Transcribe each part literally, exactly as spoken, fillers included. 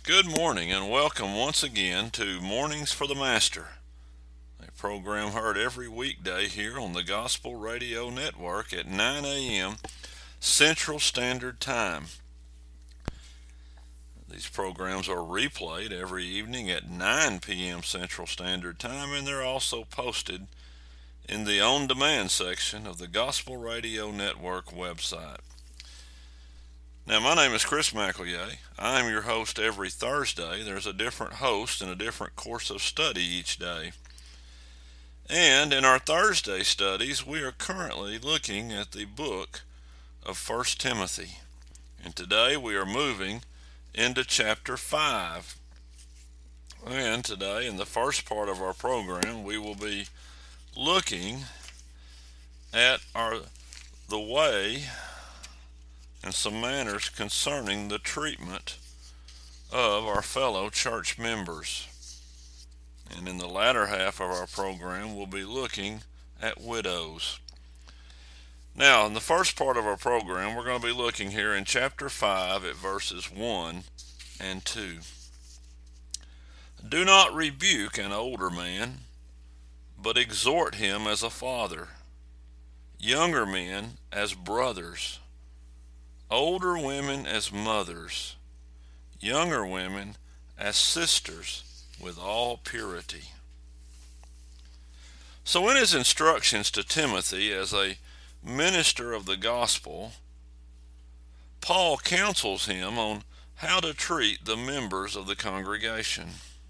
Good morning and welcome once again to Mornings for the Master, a program heard every weekday here on the Gospel Radio Network at nine a.m. Central Standard Time. These programs are replayed every evening at nine p.m. Central Standard Time, and they're also posted in the on-demand section of the Gospel Radio Network website. Now, my name is Chris McEllier. I'm your host every Thursday. There's a different host and a different course of study each day. And in our Thursday studies, we are currently looking at the book of First Timothy. And today we are moving into chapter five. And today, in the first part of our program, we will be looking at our the way and some manners concerning the treatment of our fellow church members. And in the latter half of our program, we'll be looking at widows. Now, in the first part of our program, we're going to be looking here in chapter five at verses one and two. Do not rebuke an older man, but exhort him as a father, younger men as brothers, older women as mothers, younger women as sisters with all purity. So in his instructions to Timothy as a minister of the gospel, Paul counsels him on how to treat the members of the congregation.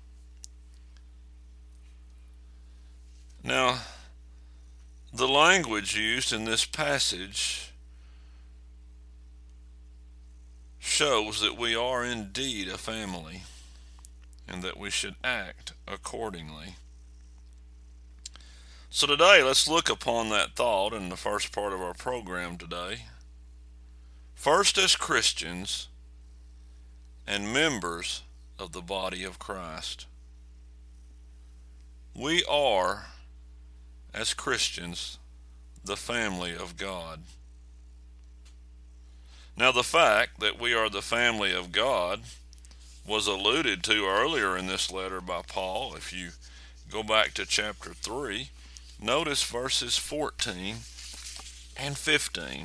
Now, the language used in this passage shows that we are indeed a family and that we should act accordingly. So today, let's look upon that thought in the first part of our program today. First, as Christians and members of the body of Christ. We are, as Christians, the family of God. Now, the fact that we are the family of God was alluded to earlier in this letter by Paul. If you go back to chapter three, notice verses fourteen and fifteen.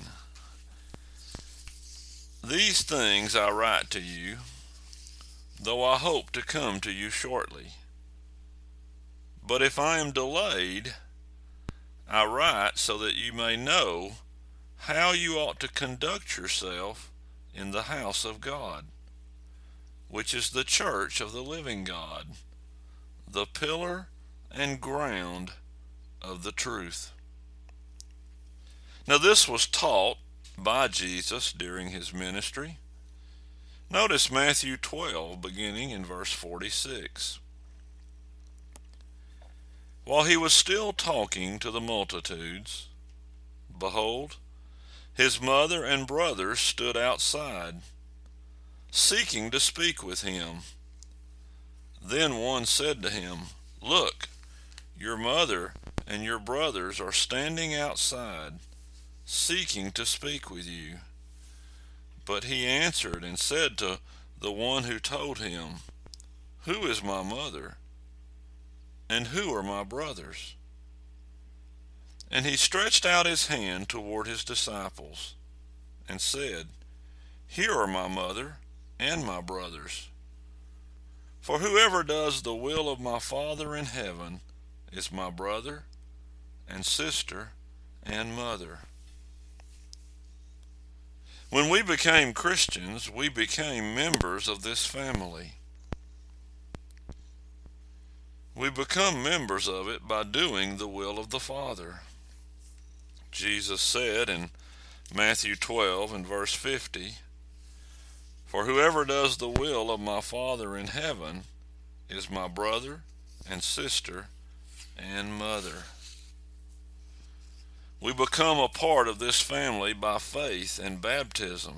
These things I write to you, though I hope to come to you shortly. But if I am delayed, I write so that you may know how you ought to conduct yourself in the house of God, which is the church of the living God, the pillar and ground of the truth. Now, this was taught by Jesus during his ministry. Notice Matthew twelve, beginning in verse forty-six. While he was still talking to the multitudes, behold, his mother and brothers stood outside, seeking to speak with him. Then one said to him, Look, your mother and your brothers are standing outside, seeking to speak with you. But he answered and said to the one who told him, Who is my mother? And who are my brothers? And he stretched out his hand toward his disciples and said, Here are my mother and my brothers. For whoever does the will of my Father in heaven is my brother and sister and mother. When we became Christians, we became members of this family. We become members of it by doing the will of the Father. Jesus said in Matthew twelve and verse fifty, For whoever does the will of my Father in heaven is my brother and sister and mother. We become a part of this family by faith and baptism.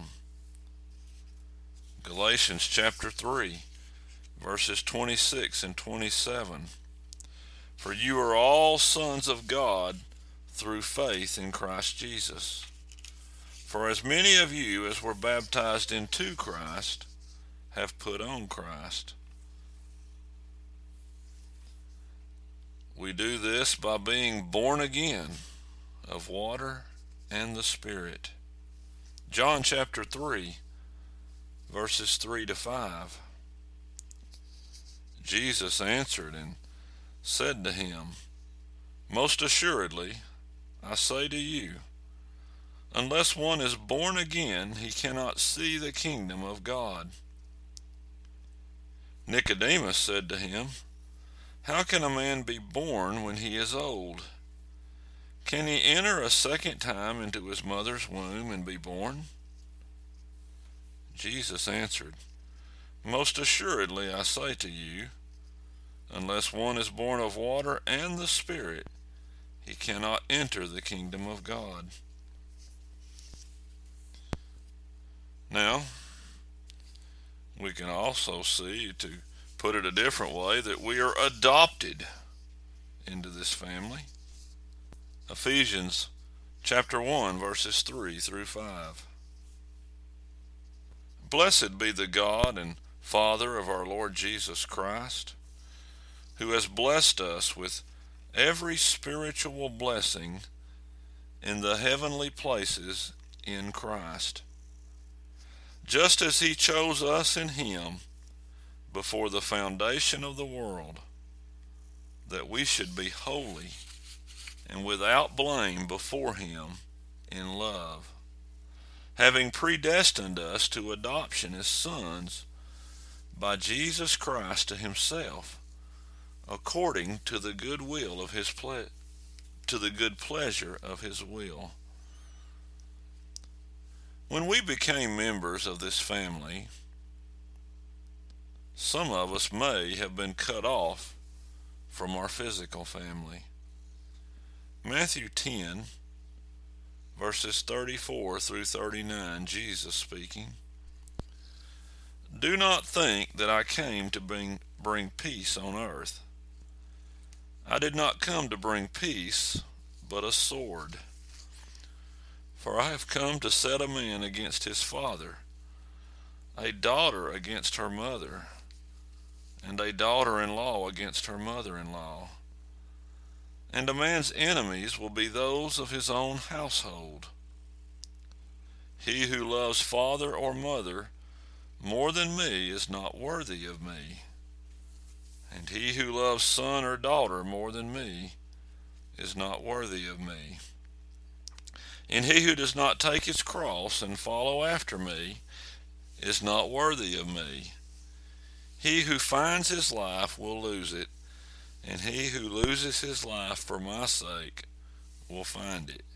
Galatians chapter three, verses twenty-six and twenty-seven. For you are all sons of God through faith in Christ Jesus. For as many of you as were baptized into Christ have put on Christ. We do this by being born again of water and the Spirit. John chapter three, verses three to five. Jesus answered and said to him, Most assuredly, I say to you, unless one is born again, he cannot see the kingdom of God. Nicodemus said to him, How can a man be born when he is old? Can he enter a second time into his mother's womb and be born? Jesus answered, Most assuredly I say to you, unless one is born of water and the Spirit, he cannot enter the kingdom of God. Now, we can also see, to put it a different way, that we are adopted into this family. Ephesians chapter one, verses three through five. Blessed be the God and Father of our Lord Jesus Christ, who has blessed us with every spiritual blessing in the heavenly places in Christ, just as he chose us in him before the foundation of the world, that we should be holy and without blame before him in love, having predestined us to adoption as sons by Jesus Christ to himself, according to the good will of his ple- to the good pleasure of his will. When we became members of this family, some of us may have been cut off from our physical family. Matthew ten, verses thirty-four through thirty-nine, Jesus speaking. Do not think that I came to bring, bring peace on earth. I did not come to bring peace, but a sword. For I have come to set a man against his father, a daughter against her mother, and a daughter-in-law against her mother-in-law. And a man's enemies will be those of his own household. He who loves father or mother more than me is not worthy of me. And he who loves son or daughter more than me is not worthy of me. And he who does not take his cross and follow after me is not worthy of me. He who finds his life will lose it, and he who loses his life for my sake will find it.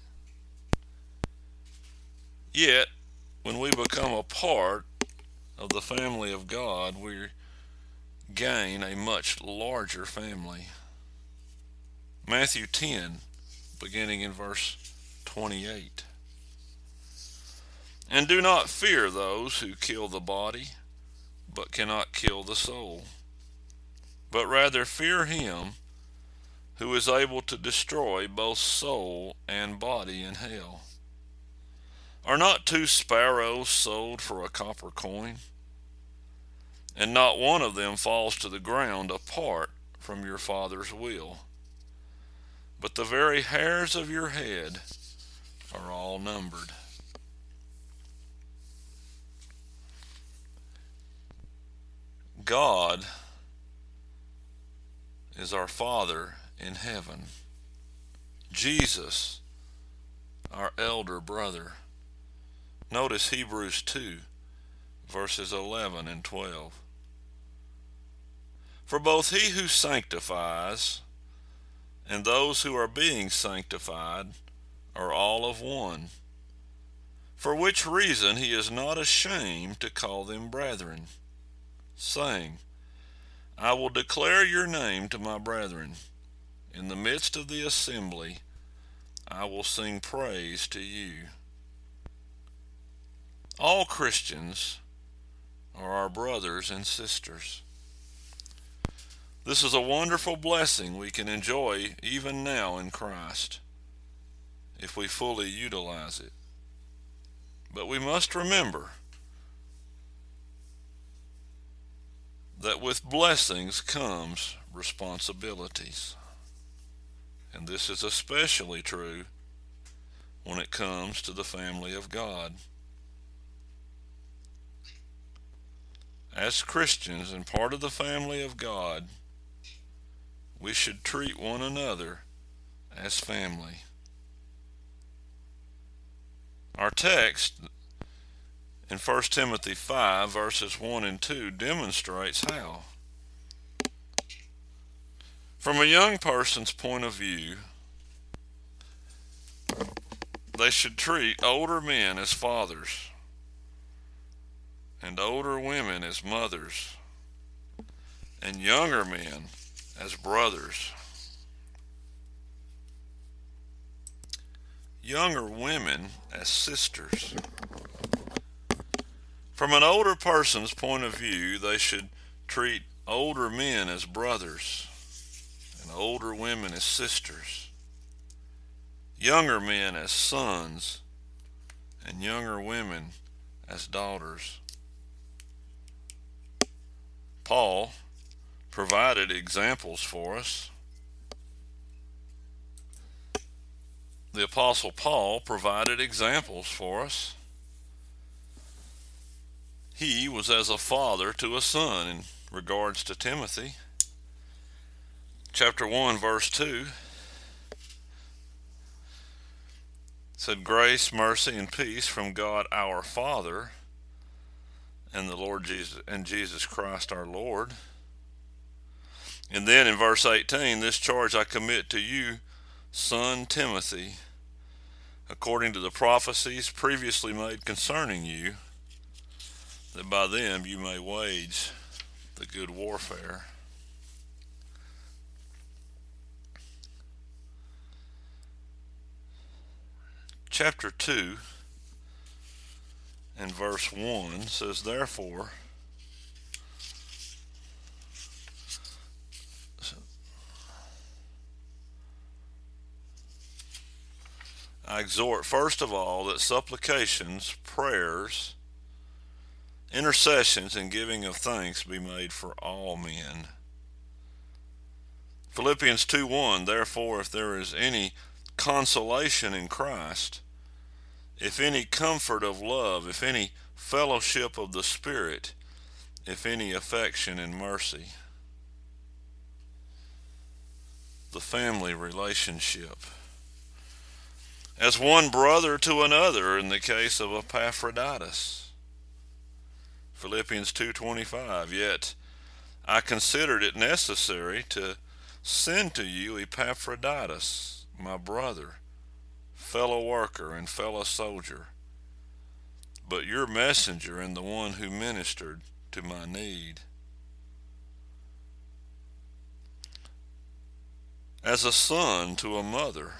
Yet, when we become a part of the family of God, we gain a much larger family. Matthew ten, beginning in verse twenty-eight. And do not fear those who kill the body, but cannot kill the soul, but rather fear him who is able to destroy both soul and body in hell. Are not two sparrows sold for a copper coin? And not one of them falls to the ground apart from your Father's will. But the very hairs of your head are all numbered. God is our Father in heaven. Jesus, our elder brother. Notice Hebrews two, verses eleven and twelve. For both he who sanctifies and those who are being sanctified are all of one, for which reason he is not ashamed to call them brethren, saying, I will declare your name to my brethren. In the midst of the assembly I will sing praise to you. All Christians are our brothers and sisters. This is a wonderful blessing we can enjoy even now in Christ, if we fully utilize it. But we must remember that with blessings comes responsibilities. And this is especially true when it comes to the family of God. As Christians and part of the family of God, we should treat one another as family. Our text in First Timothy five, verses one and two demonstrates how. From a young person's point of view, they should treat older men as fathers and older women as mothers and younger men as brothers. Younger women as sisters. From an older person's point of view, they should treat older men as brothers and older women as sisters, younger men as sons and younger women as daughters. Paul provided examples for us. The Apostle Paul provided examples for us. He was as a father to a son in regards to Timothy. Chapter one, verse two said, "Grace, mercy, and peace from God our Father and the Lord Jesus and Jesus Christ our Lord." And then in verse eighteen, "This charge I commit to you, son Timothy, according to the prophecies previously made concerning you, that by them you may wage the good warfare." Chapter two and verse one says, "Therefore, I exhort first of all that supplications, prayers, intercessions, and giving of thanks be made for all men." Philippians two one, "Therefore, if there is any consolation in Christ, if any comfort of love, if any fellowship of the Spirit, if any affection and mercy." The family relationship. As one brother to another in the case of Epaphroditus. Philippians two twenty-five, "Yet I considered it necessary to send to you Epaphroditus, my brother, fellow worker and fellow soldier, but your messenger and the one who ministered to my need." As a son to a mother,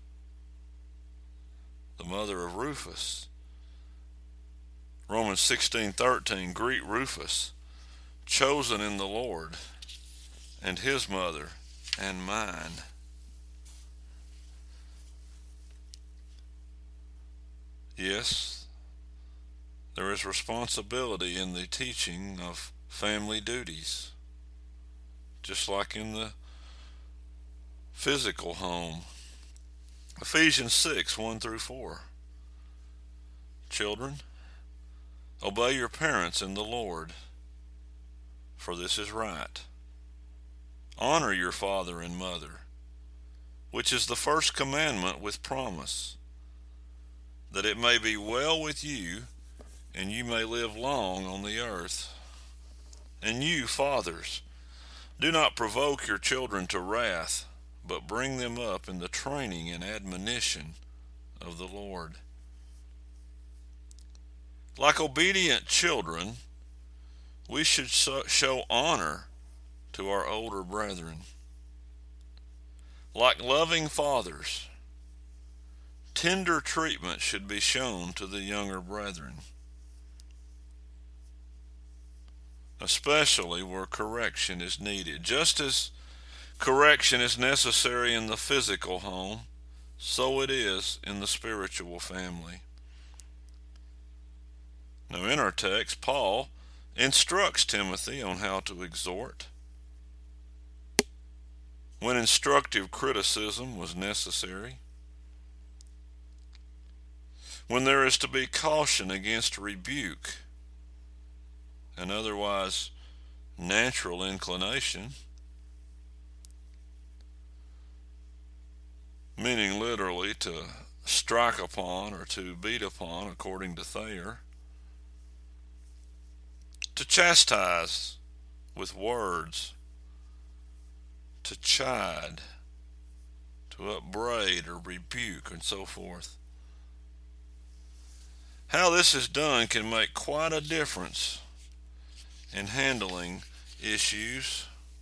the mother of Rufus. Romans sixteen thirteen, "Greet Rufus, chosen in the Lord, and his mother and mine." Yes, there is responsibility in the teaching of family duties, just like in the physical home. Ephesians six one through four. "Children, obey your parents in the Lord, for this is right. Honor your father and mother, which is the first commandment with promise, that it may be well with you and you may live long on the earth. And you, fathers, do not provoke your children to wrath, but bring them up in the training and admonition of the Lord." Like obedient children, we should show honor to our older brethren. Like loving fathers, tender treatment should be shown to the younger brethren, especially where correction is needed. Just as correction is necessary in the physical home, so it is in the spiritual family. Now in our text, Paul instructs Timothy on how to exhort. When instructive criticism was necessary, when there is to be caution against rebuke and otherwise natural inclination, meaning literally to strike upon or to beat upon, according to Thayer, to chastise with words, to chide, to upbraid or rebuke, and so forth. How this is done can make quite a difference in handling issues.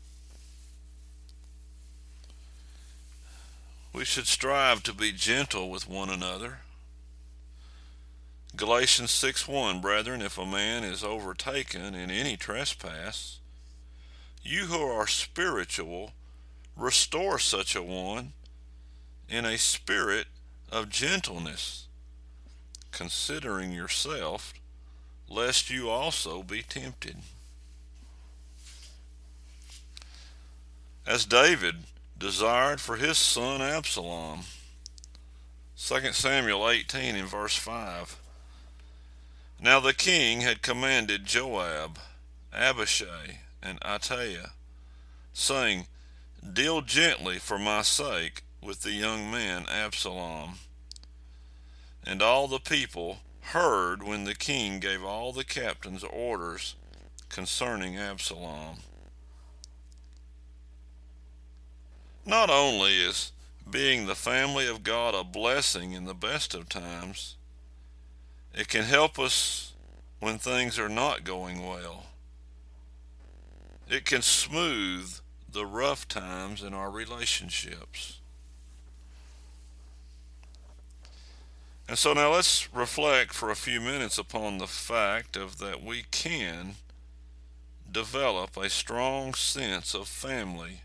We should strive to be gentle with one another. Galatians six one, brethren, if a man is overtaken in any trespass, you who are spiritual, restore such a one in a spirit of gentleness, considering yourself, lest you also be tempted. As David desired for his son Absalom. Second Samuel eighteen in verse five. Now the king had commanded Joab, Abishai, and Ittai, saying, Deal gently for my sake with the young man Absalom. And all the people heard when the king gave all the captains orders concerning Absalom. Not only is being the family of God a blessing in the best of times, it can help us when things are not going well. It can smooth the rough times in our relationships. And so now let's reflect for a few minutes upon the fact of that we can develop a strong sense of family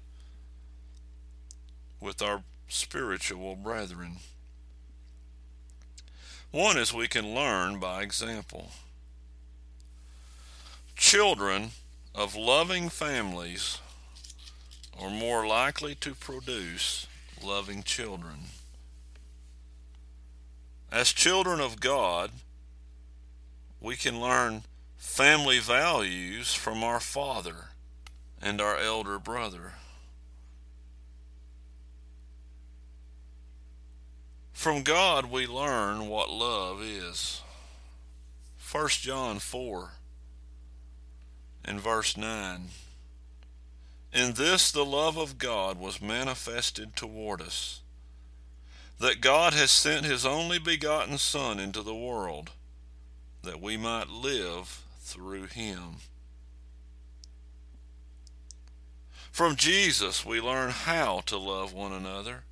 with our spiritual brethren. One is we can learn by example. Children of loving families are more likely to produce loving children. As children of God, we can learn family values from our father and our elder brother. From God we learn what love is. First John four and verse nine. In this the love of God was manifested toward us, that God has sent his only begotten Son into the world, that we might live through him. From Jesus we learn how to love one another.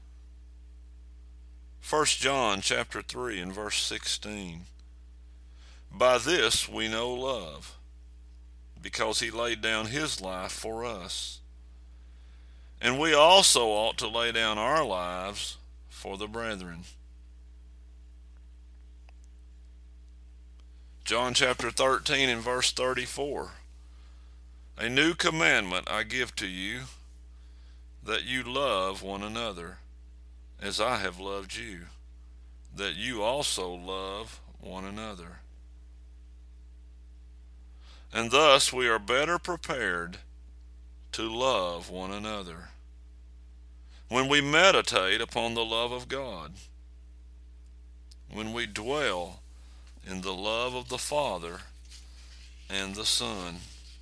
First John chapter three and verse sixteen. By this we know love, because he laid down his life for us. And we also ought to lay down our lives for the brethren. John chapter thirteen and verse thirty-four. A new commandment I give to you, that you love one another, as I have loved you, that you also love one another. And thus we are better prepared to love one another when we meditate upon the love of God, when we dwell in the love of the Father and the Son.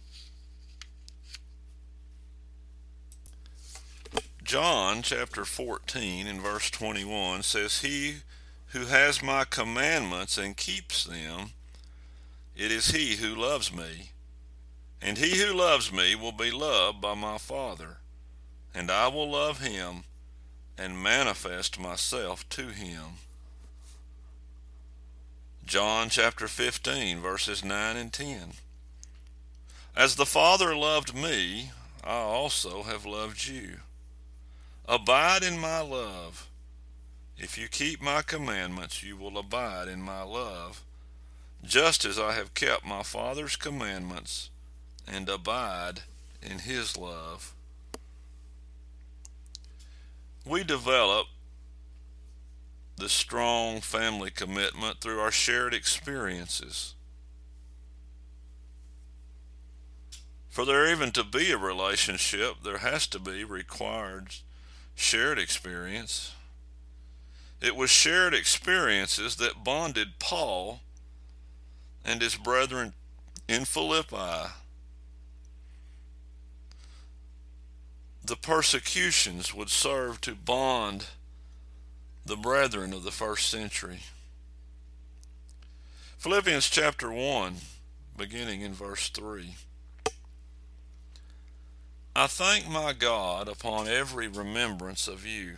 John chapter fourteen and verse twenty-one says, He who has my commandments and keeps them, it is he who loves me. And he who loves me will be loved by my Father, and I will love him and manifest myself to him. John chapter fifteen verses nine and ten. As the Father loved me, I also have loved you. Abide in my love. If you keep my commandments, you will abide in my love, just as I have kept my Father's commandments and abide in his love. We develop this strong family commitment through our shared experiences. For there even to be a relationship, there has to be required shared experience. It was shared experiences that bonded Paul and his brethren in Philippi. The persecutions would serve to bond the brethren of the first century. Philippians chapter one, beginning in verse three. I thank my God upon every remembrance of you,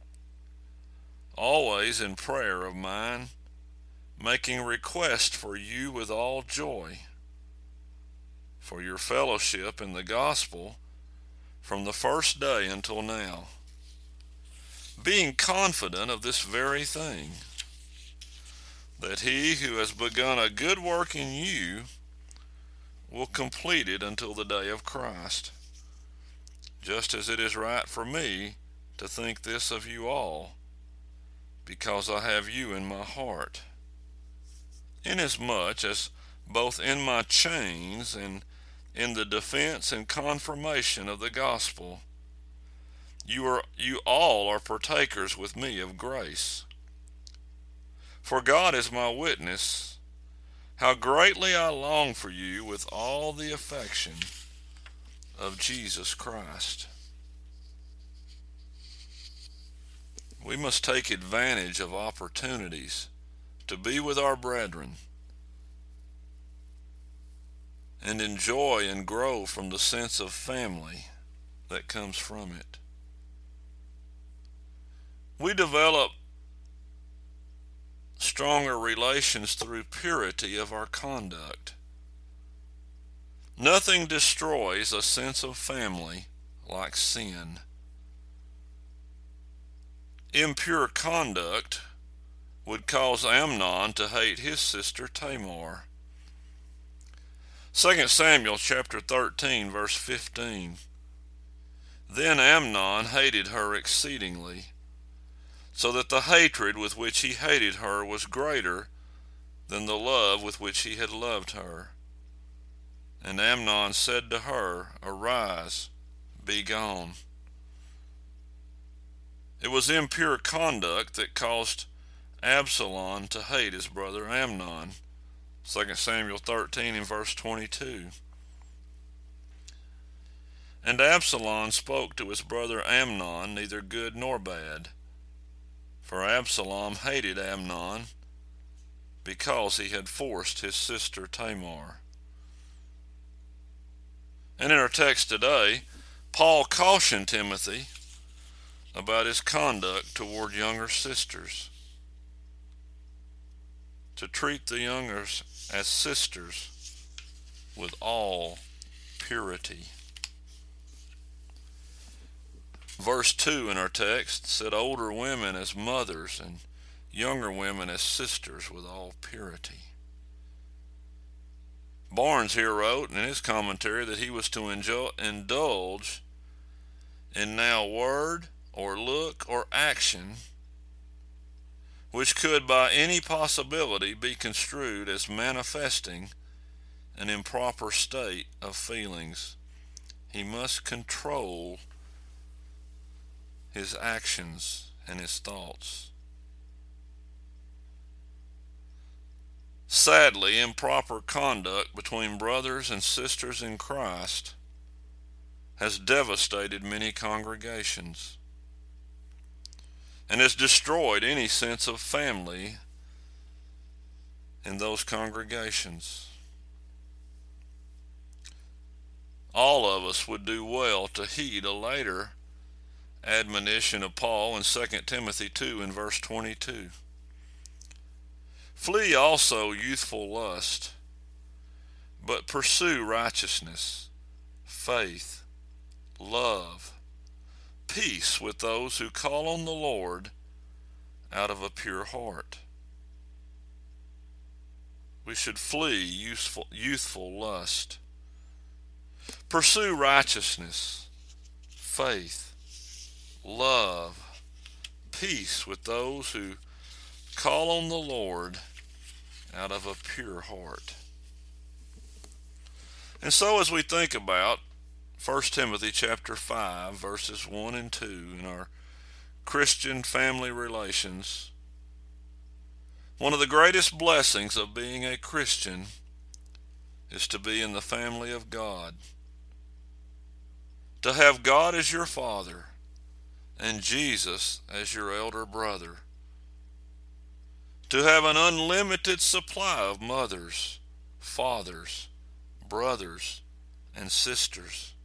always in prayer of mine, making request for you with all joy, for your fellowship in the gospel from the first day until now, being confident of this very thing, that he who has begun a good work in you will complete it until the day of Christ. Just as it is right for me to think this of you all, because I have you in my heart, inasmuch as both in my chains and in the defense and confirmation of the gospel, you are you all are partakers with me of grace. For God is my witness, how greatly I long for you with all the affection of Jesus Christ. We must take advantage of opportunities to be with our brethren and enjoy and grow from the sense of family that comes from it. We develop stronger relations through purity of our conduct. Nothing destroys a sense of family like sin. Impure conduct would cause Amnon to hate his sister Tamar. Second Samuel chapter thirteen, verse fifteen. Then Amnon hated her exceedingly, so that the hatred with which he hated her was greater than the love with which he had loved her. And Amnon said to her, Arise, be gone. It was impure conduct that caused Absalom to hate his brother Amnon. Second Samuel thirteen and verse twenty-two. And Absalom spoke to his brother Amnon neither good nor bad, for Absalom hated Amnon because he had forced his sister Tamar. And in our text today, Paul cautioned Timothy about his conduct toward younger sisters, to treat the youngers as sisters with all purity. Verse two in our text said older women as mothers and younger women as sisters with all purity. Barnes here wrote in his commentary that he was to enjoy, indulge in now word or look or action which could by any possibility be construed as manifesting an improper state of feelings. He must control his actions and his thoughts. Sadly, improper conduct between brothers and sisters in Christ has devastated many congregations and has destroyed any sense of family in those congregations. All of us would do well to heed a later admonition of Paul in Second Timothy two and verse twenty-two. Flee also youthful lust, but pursue righteousness, faith, love, peace with those who call on the Lord out of a pure heart. We We should flee youthful, youthful lust. Pursue righteousness, faith, love, peace with those who call on the Lord out of a pure heart. And so as we think about First Timothy chapter five, verses one and two in our Christian family relations, one of the greatest blessings of being a Christian is to be in the family of God. To have God as your Father and Jesus as your elder brother. To have an unlimited supply of mothers, fathers, brothers, and sisters.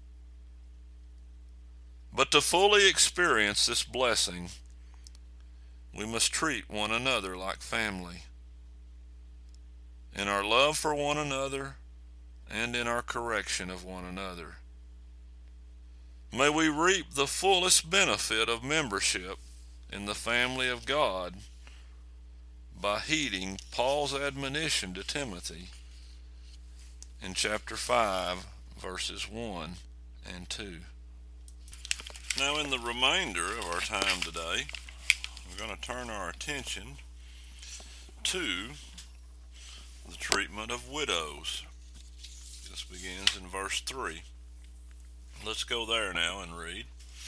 But to fully experience this blessing, we must treat one another like family. In our love for one another and in our correction of one another. May we reap the fullest benefit of membership in the family of God by heeding Paul's admonition to Timothy in chapter five, verses one and two. Now, in the remainder of our time today, we're going to turn our attention to the treatment of widows. This begins in verse three. Let's go there now and read.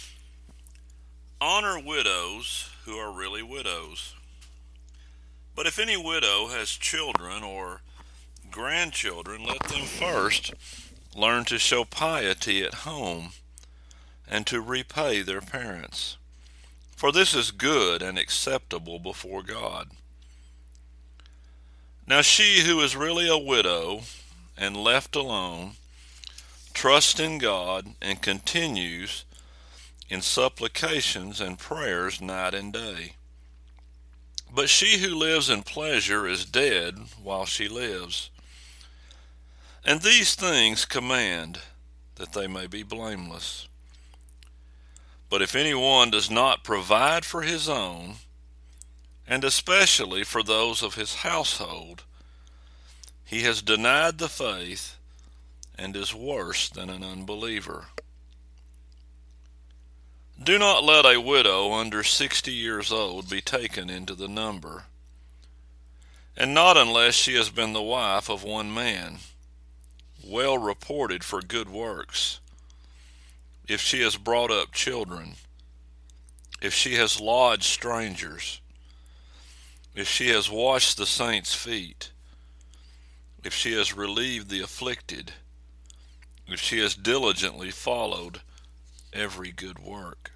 Honor widows who are really widows. But if any widow has children or grandchildren, let them first learn to show piety at home and to repay their parents. For this is good and acceptable before God. Now she who is really a widow and left alone trusts in God and continues in supplications and prayers night and day. But she who lives in pleasure is dead while she lives. And these things command that they may be blameless. But if anyone does not provide for his own, and especially for those of his household, he has denied the faith and is worse than an unbeliever. Do not let a widow under sixty years old be taken into the number, and not unless she has been the wife of one man, well reported for good works, if she has brought up children, if she has lodged strangers, if she has washed the saints' feet, if she has relieved the afflicted, if she has diligently followed every good work.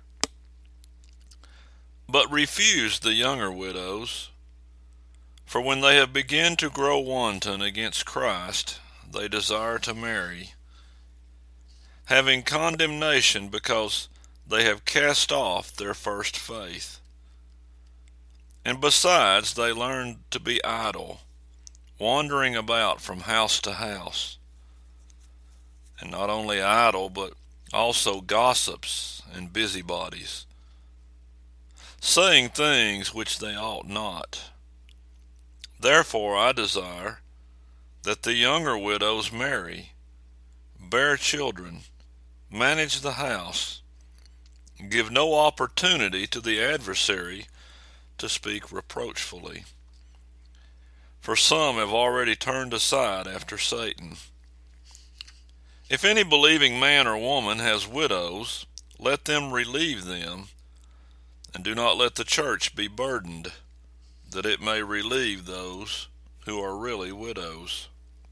But refuse the younger widows, for when they have begun to grow wanton against Christ, they desire to marry, having condemnation because they have cast off their first faith. And besides, they learn to be idle, wandering about from house to house. And not only idle, but also gossips and busybodies, saying things which they ought not. Therefore I desire that the younger widows marry, bear children, manage the house, give no opportunity to the adversary to speak reproachfully. For some have already turned aside after Satan. If any believing man or woman has widows, let them relieve them, and do not let the church be burdened, that it may relieve those who are really widows.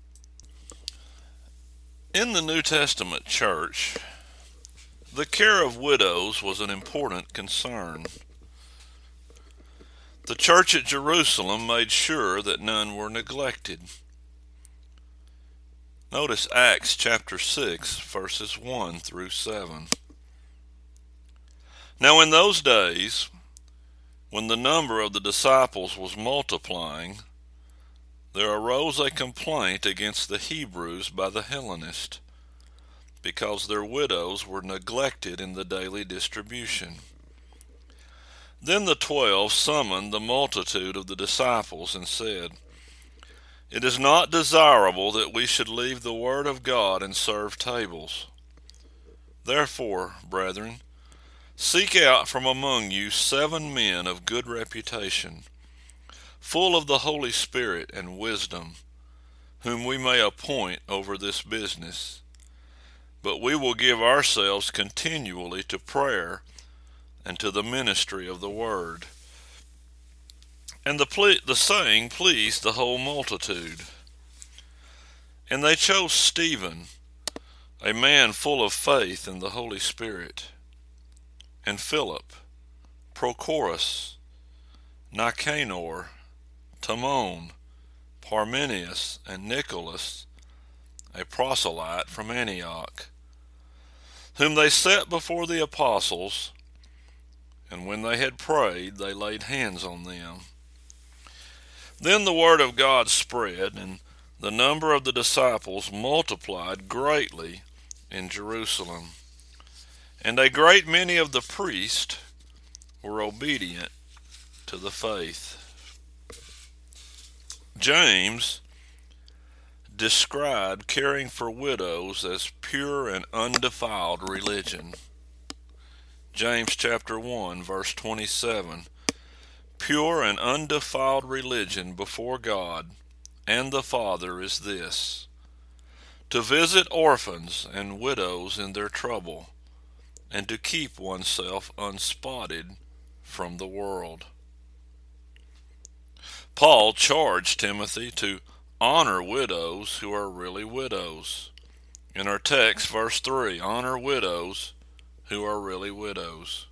In the New Testament church, the care of widows was an important concern. The church at Jerusalem made sure that none were neglected. Notice Acts chapter six, verses one through seven. Now in those days, when the number of the disciples was multiplying, there arose a complaint against the Hebrews by the Hellenists, because their widows were neglected in the daily distribution. Then the twelve summoned the multitude of the disciples and said, It is not desirable that we should leave the Word of God and serve tables. Therefore, brethren, seek out from among you seven men of good reputation, full of the Holy Spirit and wisdom, whom we may appoint over this business. But we will give ourselves continually to prayer and to the ministry of the word. And the, ple- the saying pleased the whole multitude. And they chose Stephen, a man full of faith in the Holy Spirit, and Philip, Prochorus, Nicanor, Timon, Parmenius, and Nicholas, a proselyte from Antioch, whom they set before the apostles, and when they had prayed, they laid hands on them. Then the word of God spread, and the number of the disciples multiplied greatly in Jerusalem. And a great many of the priests were obedient to the faith. James described caring for widows as pure and undefiled religion. James chapter one, verse twenty-seven. Pure and undefiled religion before God and the Father is this: to visit orphans and widows in their trouble, and to keep oneself unspotted from the world. Paul charged Timothy to honor widows who are really widows. In our text, verse three, honor widows who are really widows.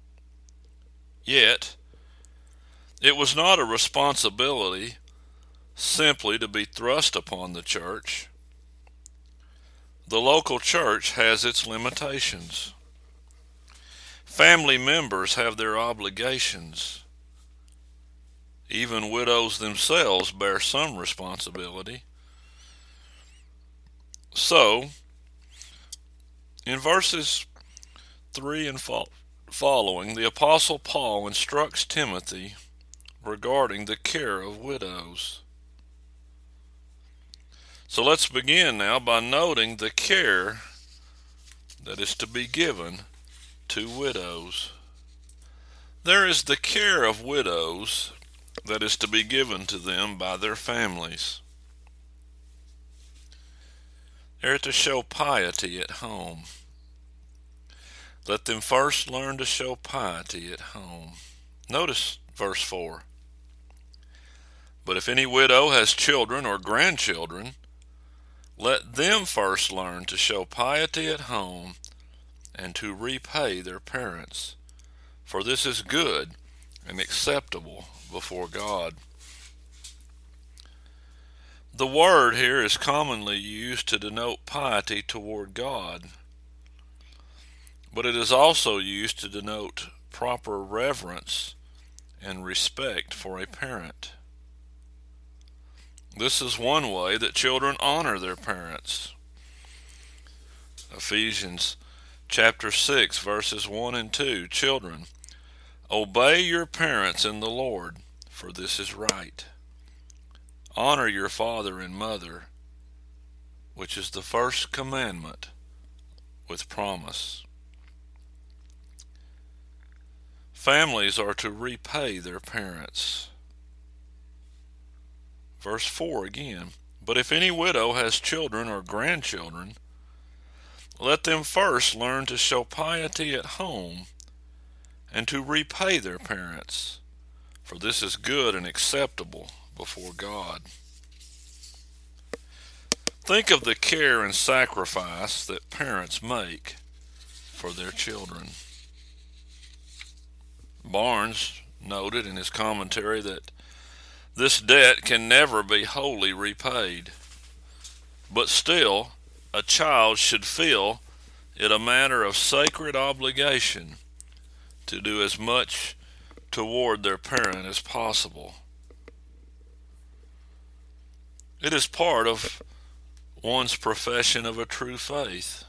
Yet, it was not a responsibility simply to be thrust upon the church. The local church has its limitations. Family members have their obligations. Even widows themselves bear some responsibility. So, in verses three and following, the Apostle Paul instructs Timothy regarding the care of widows. So let's begin now by noting the care that is to be given to widows. There is the care of widows that is to be given to them by their families. They are to show piety at home. Let them first learn to show piety at home. Notice verse four. But if any widow has children or grandchildren, let them first learn to show piety at home and to repay their parents, for this is good and acceptable before God. The word here is commonly used to denote piety toward God, but it is also used to denote proper reverence and respect for a parent. This is one way that children honor their parents. Ephesians chapter six, verses one and two. Children, obey your parents in the Lord, for this is right. Honor your father and mother, which is the first commandment with promise. Families are to repay their parents. Verse four again. But if any widow has children or grandchildren, let them first learn to show piety at home and to repay their parents, for this is good and acceptable before God. Think of the care and sacrifice that parents make for their children. Barnes noted in his commentary that this debt can never be wholly repaid, but still a child should feel it a matter of sacred obligation to do as much toward their parent as possible. It is part of one's profession of a true faith.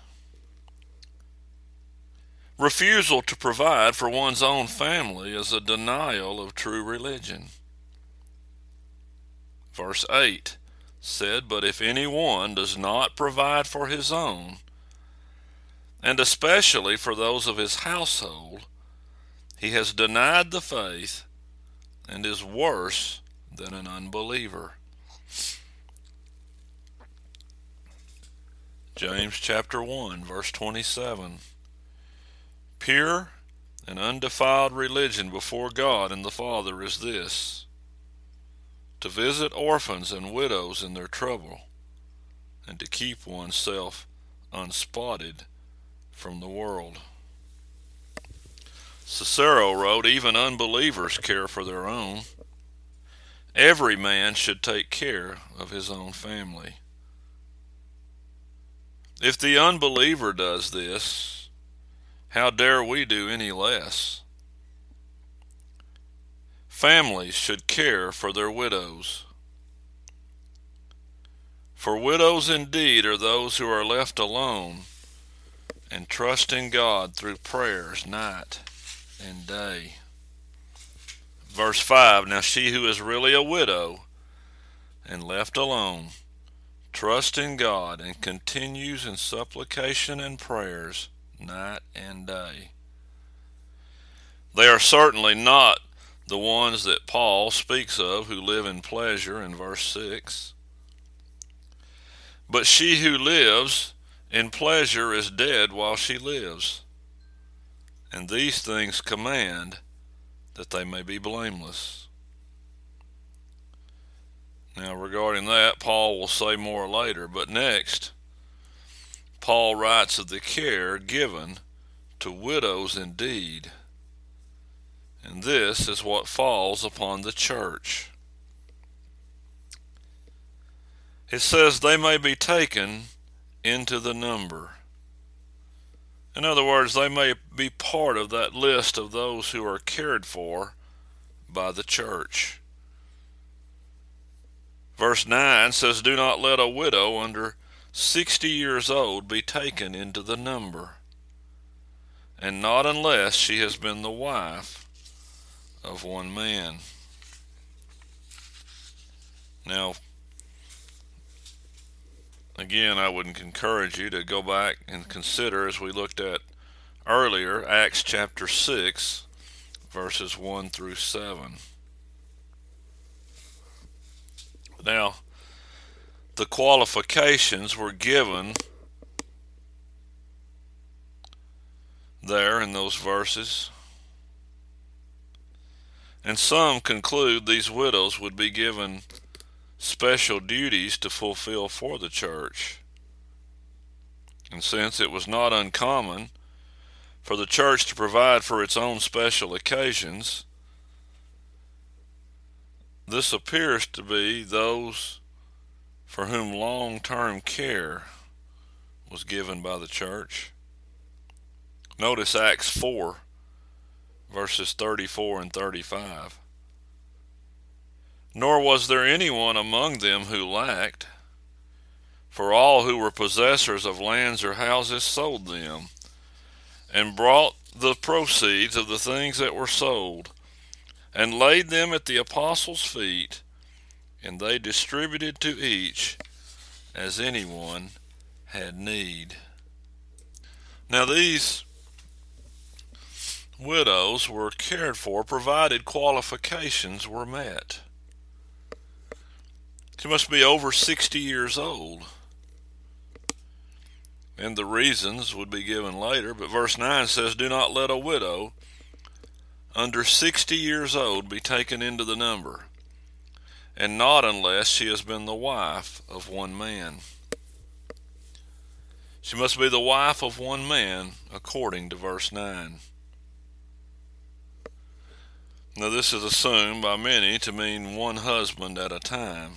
Refusal to provide for one's own family is a denial of true religion. Verse eight, said, "But if any one does not provide for his own, and especially for those of his household, he has denied the faith and is worse than an unbeliever." James chapter one, verse twenty-seven. Pure and undefiled religion before God and the Father is this: to visit orphans and widows in their trouble, and to keep oneself unspotted from the world. Cicero wrote, "Even unbelievers care for their own. Every man should take care of his own family." If the unbeliever does this, how dare we do any less? Families should care for their widows. For widows indeed are those who are left alone and trust in God through prayers night and day. Verse five, now she who is really a widow and left alone trusts in God and continues in supplication and prayers night and day. They are certainly not the ones that Paul speaks of who live in pleasure in verse six. But she who lives in pleasure is dead while she lives. And these things command that they may be blameless. Now regarding that, Paul will say more later, but next, Paul writes of the care given to widows indeed. And this is what falls upon the church. It says they may be taken into the number. In other words, they may be part of that list of those who are cared for by the church. Verse nine says, "Do not let a widow under sixty years old be taken into the number, and not unless she has been the wife of one man." Now, again, I would encourage you to go back and consider, as we looked at earlier, Acts chapter six, verses one through seven. Now, the qualifications were given there in those verses, and some conclude these widows would be given special duties to fulfill for the church. And since it was not uncommon for the church to provide for its own special occasions, this appears to be those for whom long-term care was given by the church. Notice Acts four, verses thirty-four and thirty-five. "Nor was there anyone among them who lacked, for all who were possessors of lands or houses sold them, and brought the proceeds of the things that were sold, and laid them at the apostles' feet, and they distributed to each as anyone had need." Now these widows were cared for provided qualifications were met. She must be over sixty years old. And the reasons would be given later, but verse nine says, "Do not let a widow under sixty years old be taken into the number, and not unless she has been the wife of one man." She must be the wife of one man according to verse nine. Now this is assumed by many to mean one husband at a time.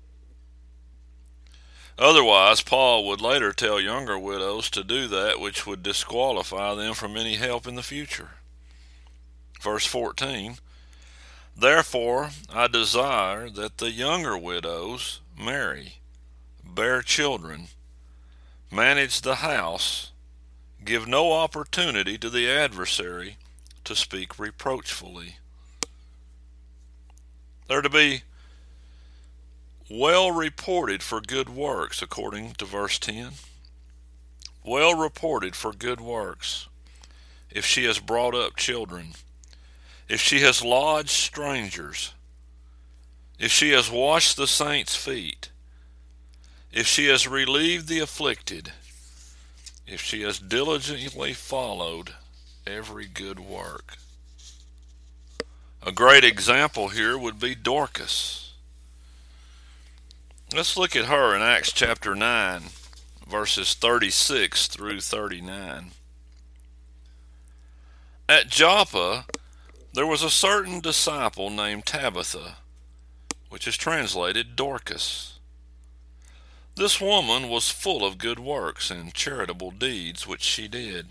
Otherwise, Paul would later tell younger widows to do that which would disqualify them from any help in the future. Verse fourteen, "Therefore I desire that the younger widows marry, bear children, manage the house, give no opportunity to the adversary to speak reproachfully." They're to be well reported for good works, according to verse ten. Well reported for good works. If she has brought up children, if she has lodged strangers, if she has washed the saints' feet, if she has relieved the afflicted, if she has diligently followed every good work. A great example here would be Dorcas. Let's look at her in Acts chapter nine, verses thirty-six through thirty-nine. At Joppa, there was a certain disciple named Tabitha, which is translated Dorcas. This woman was full of good works and charitable deeds which she did.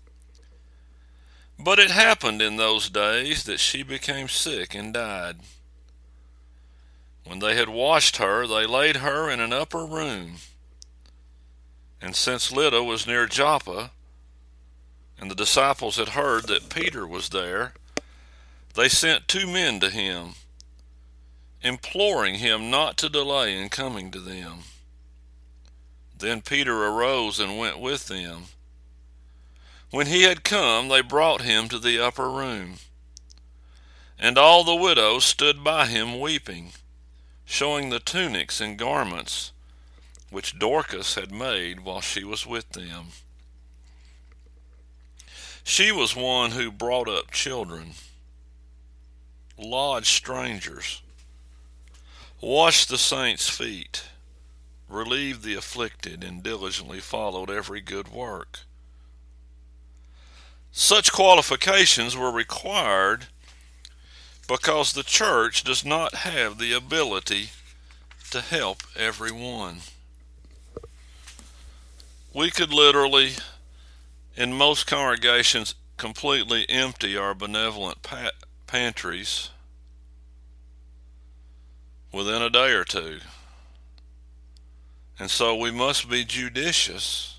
But it happened in those days that she became sick and died. When they had washed her, they laid her in an upper room. And since Lydda was near Joppa, and the disciples had heard that Peter was there, they sent two men to him, imploring him not to delay in coming to them. Then Peter arose and went with them. When he had come, they brought him to the upper room. And all the widows stood by him weeping, showing the tunics and garments which Dorcas had made while she was with them. She was one who brought up children, lodged strangers, washed the saints' feet, relieved the afflicted, and diligently followed every good work. Such qualifications were required because the church does not have the ability to help everyone. We could literally, in most congregations, completely empty our benevolent pa- pantries within a day or two. And so we must be judicious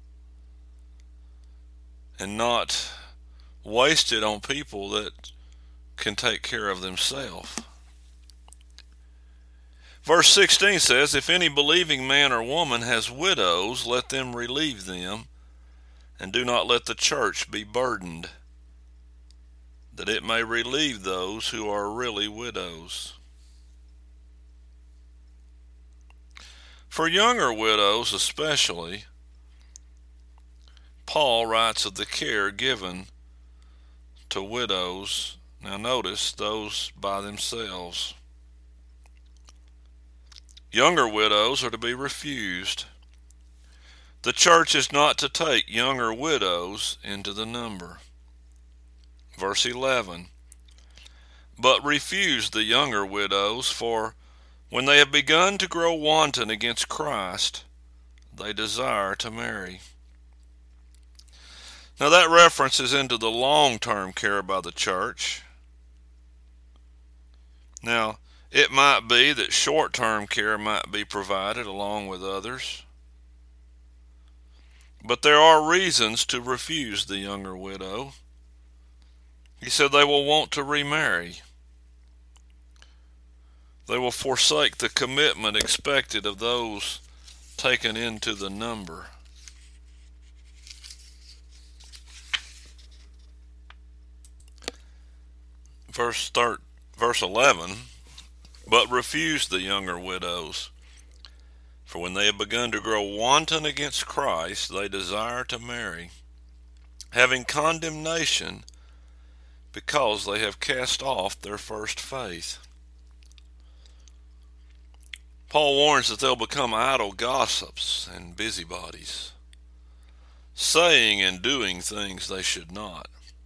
and not waste it on people that can take care of themselves. Verse sixteen says, if any believing man or woman has widows, let them relieve them, and do not let the church be burdened, that it may relieve those who are really widows. For younger widows especially, Paul writes of the care given to widows. Now notice, those by themselves. Younger widows are to be refused. The church is not to take younger widows into the number. Verse eleven, but refuse the younger widows, for when they have begun to grow wanton against Christ, they desire to marry. Now that reference is into the long-term care by the church. Now, it might be that short-term care might be provided along with others. But there are reasons to refuse the younger widow. He said they will want to remarry. They will forsake the commitment expected of those taken into the number. Verse thir- verse eleven, but refuse the younger widows, for when they have begun to grow wanton against Christ, they desire to marry, having condemnation, because they have cast off their first faith. Paul warns that they'll become idle gossips and busybodies, saying and doing things they should not.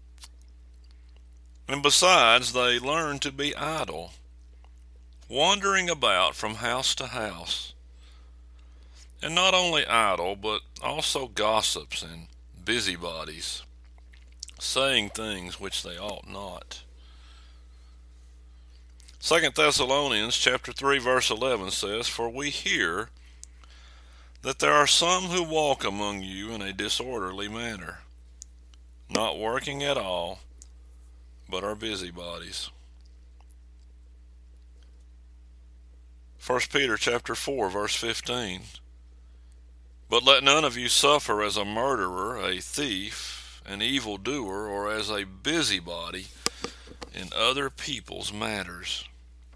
And besides, they learn to be idle, wandering about from house to house. And not only idle, but also gossips and busybodies, saying things which they ought not. Second Thessalonians chapter three verse eleven says, for we hear that there are some who walk among you in a disorderly manner, not working at all, but are busybodies. First Peter chapter four, verse fifteen. But let none of you suffer as a murderer, a thief, an evildoer, or as a busybody in other people's matters.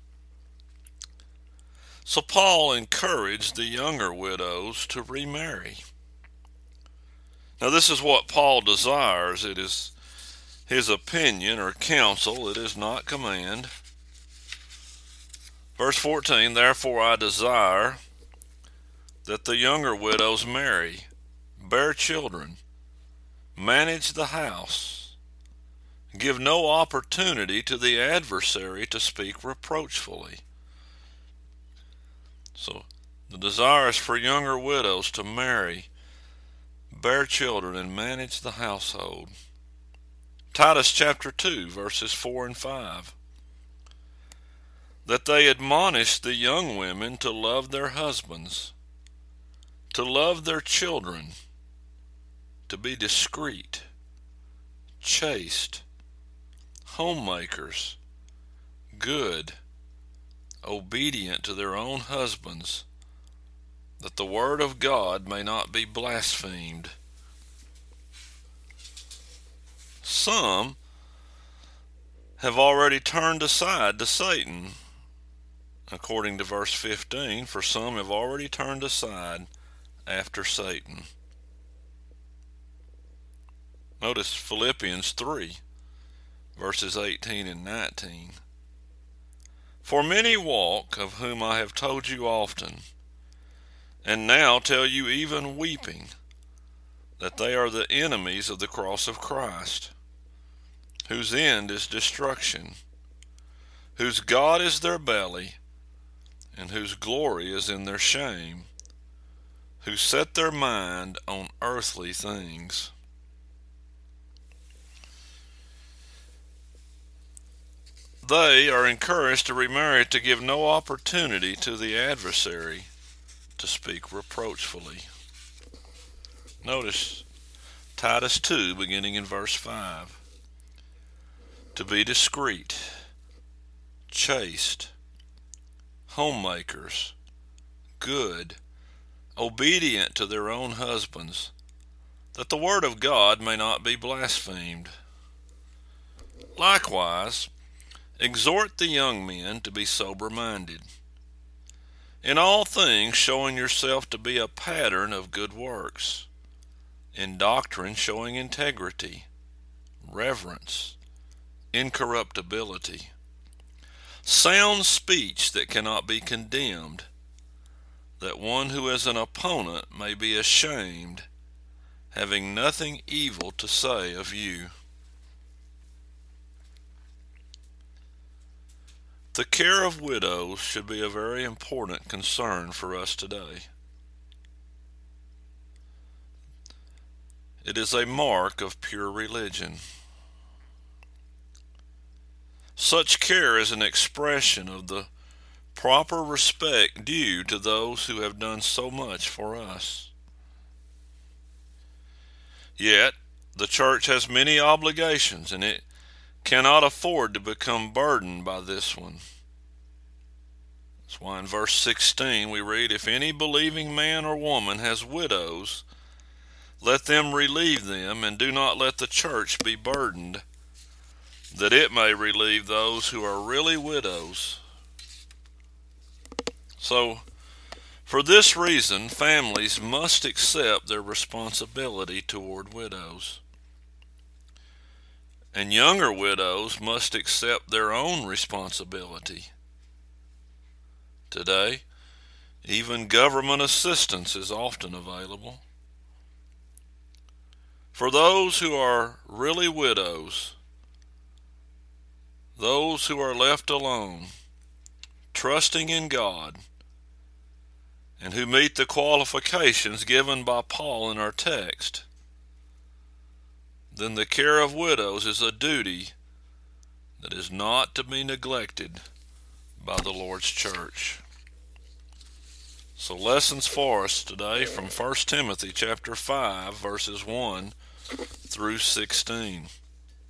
So Paul encouraged the younger widows to remarry. Now this is what Paul desires. It is his opinion or counsel. It is not command. Verse fourteen, therefore I desire that the younger widows marry, bear children, manage the house, give no opportunity to the adversary to speak reproachfully. So the desire is for younger widows to marry, bear children, and manage the household. Titus chapter two, verses four and five. That they admonish the young women to love their husbands, to love their children, to be discreet, chaste, homemakers, good, obedient to their own husbands, that the word of God may not be blasphemed. Some have already turned aside to Satan, according to verse fifteen, for some have already turned aside after Satan. Notice Philippians three, verses eighteen and nineteen. For many walk, of whom I have told you often, and now tell you even weeping, that they are the enemies of the cross of Christ, whose end is destruction, whose God is their belly, and whose glory is in their shame, who set their mind on earthly things. They are encouraged to remarry to give no opportunity to the adversary to speak reproachfully. Notice Titus two, beginning in verse five. To be discreet, chaste, homemakers, good, obedient to their own husbands, that the word of God may not be blasphemed. Likewise, exhort the young men to be sober-minded, in all things showing yourself to be a pattern of good works, in doctrine showing integrity, reverence, incorruptibility, sound speech that cannot be condemned, that one who is an opponent may be ashamed, having nothing evil to say of you. The care of widows should be a very important concern for us today. It is a mark of pure religion. Such care is an expression of the proper respect due to those who have done so much for us. Yet, the church has many obligations, and it cannot afford to become burdened by this one. That's why in verse sixteen we read, if any believing man or woman has widows, let them relieve them, and do not let the church be burdened, that it may relieve those who are really widows. So, for this reason, families must accept their responsibility toward widows. And younger widows must accept their own responsibility. Today, even government assistance is often available. For those who are really widows, those who are left alone, trusting in God, and who meet the qualifications given by Paul in our text, then the care of widows is a duty that is not to be neglected by the Lord's church. So lessons for us today from First Timothy chapter five, verses one through sixteen.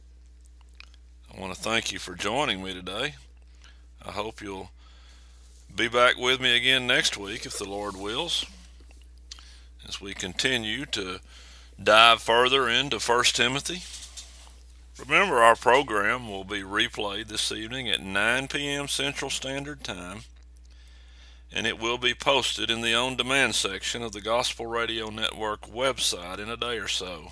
I want to thank you for joining me today. I hope you'll be back with me again next week if the Lord wills, as we continue to dive further into First Timothy. Remember, our program will be replayed this evening at nine p.m. Central Standard Time, and it will be posted in the on-demand section of the Gospel Radio Network website in a day or so.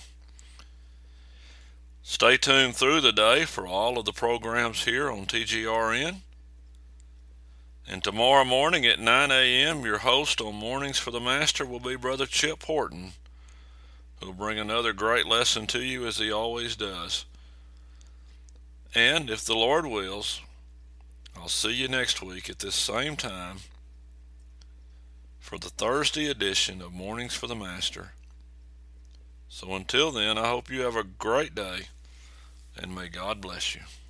Stay tuned through the day for all of the programs here on T G R N. And tomorrow morning at nine a.m., your host on Mornings for the Master will be Brother Chip Horton, who will bring another great lesson to you as he always does. And if the Lord wills, I'll see you next week at this same time for the Thursday edition of Mornings for the Master. So until then, I hope you have a great day, and may God bless you.